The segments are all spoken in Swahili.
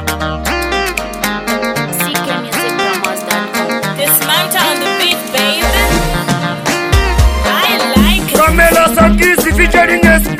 Featuring SP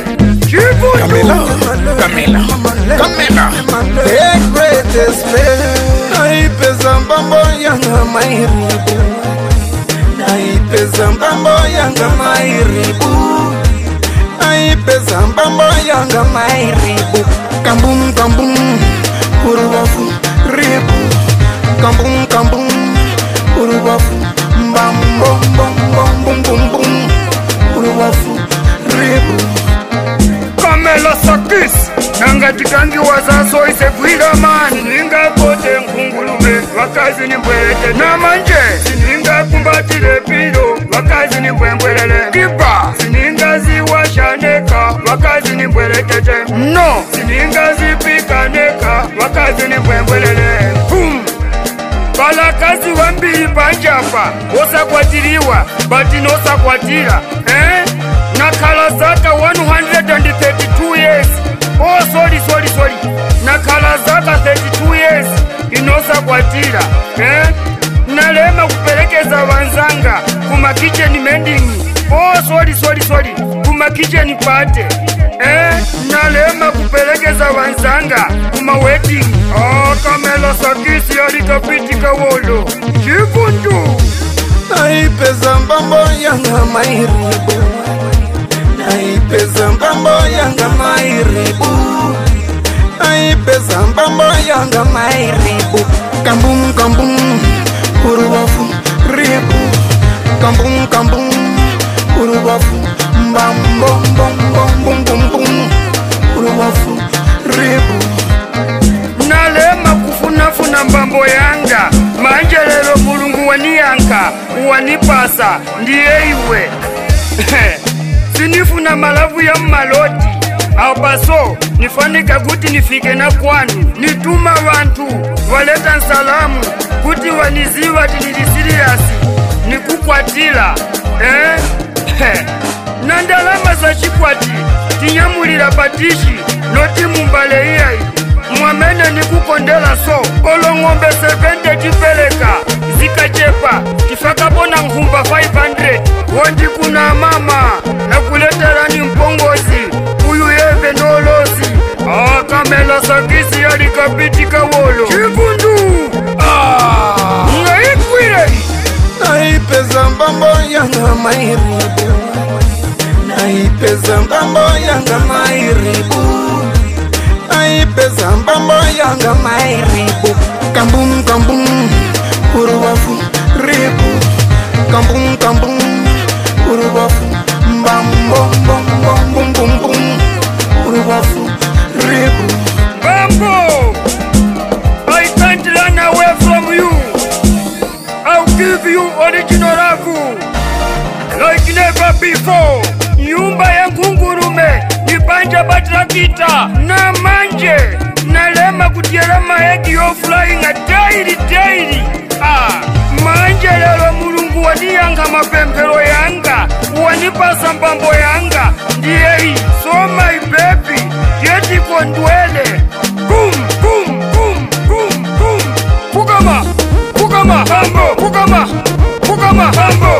Camila The greatest man Naipeza mbambo yanga mairibu Naipeza mbambo yanga mairibu Naipeza mbambo yanga mairibu Kambum kambum Uruwafu ribu Kambum kambum Uruwafu mbambo bum bum bum Uruwafu ribu Kamela Sakis Nanga tikangi wazaso isegwira mani Sininga kote nkungulume Wakazi ni mbwelete na manje Sininga kumbatile pilo Wakazi ni mbwembwelele Kiba Sininga ziwashaneka Wakazi ni mbweletete No Sininga zipikaneka Wakazi ni mbwembwelele Boom Balakazi wambili panjapa Osakwatiliwa Bati nosakwatila Nakala zaka 132 years Oh sorry Nakala zaka 32 years Inosa kwatila Nalema kupelekeza wanzanga Kuma kitchen mending Oh sorry Kuma kitchen party Nalema kupelekeza wanzanga Kuma wedding Oh Kamela Sakisi alikapitika wolo Chifundu Naipeza mbambo yanga mairibu Naipeza mbambo yanga mairibu Naipeza mbambo yanga mairibu Kambum kambum Uruwafu ribu Kambum kambum Uruwafu mbambo bum bum bum Uruwafu ribu Nalema kufunafuna mbambo yanga Manje lelo mulungu waniyanka Wanipasa ndiye iwe Sinifuna malavu ya mmaloti Abaso nifanika kuti nifike na kwanu Nituma wantu waleta nsalamu Kuti waniziwa tinidisiriasi Nikukwatila Nandalama za chikwati Tinyamulila patishi Noti mumbale iyai Mwamene nikukondela so Olongombe 70 tipeleka Zikachepa Tifaka bona nhumba 500 Wondi kuna mama Na kuletera ni mpongozi Uyu yeve nolozi Kamela Sakisi alikapitika wolo Chifundu Ngaikwile Naipeza mbambo yanga mairibu Naipeza mbambo yanga mairibu Naipeza mbambo yanga mairibu Kambum kambum Uruwafu ribu Kambum kambum Uruwafu mbambo bum bum bum Uruwafu ribu Bambo I can't run away from you I'll give you original ragu Like never before Nyumba ya ngungurume Nipanja batrakita Na manje Nalema kutiela maegi yo flying a daily Manje lelo mulungu waniyanga mapempero yanga Wanipasa mbambo yanga Ndiye so my baby Jeti kondwele Boom Pukama Hambo Pukama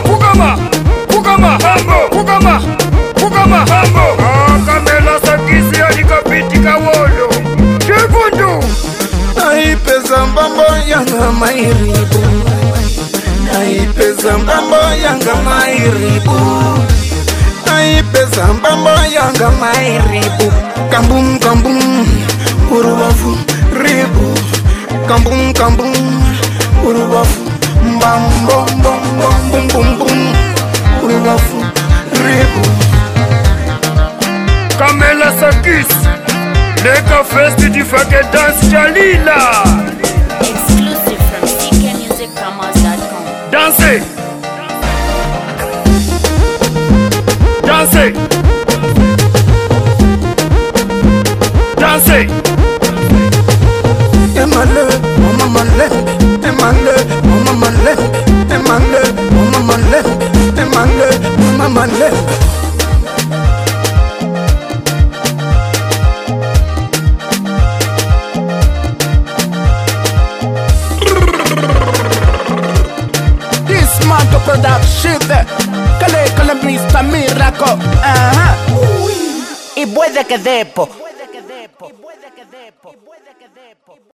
Hambo Kamela Sakisi alikapitika wolo Chifundu Naipeza mbambo yanga mairibu Naipeza mbambo yanga mairibu Naipeza mbambo yanga mairibu Kambum kambum Uruwafu ribu Kambum kambum Uruwafu mbambo bum bum bum Uruwafu ribu Kamela Sakisi Leka Fest Tifake Dance Jalila Exclusive from ckmusicpromos.com. Danse Emale, mama malembe Emale, mama malembe Emale, mama malembe Emale, mama malembe production. Kale Mr. Miracle. Y puede que depo.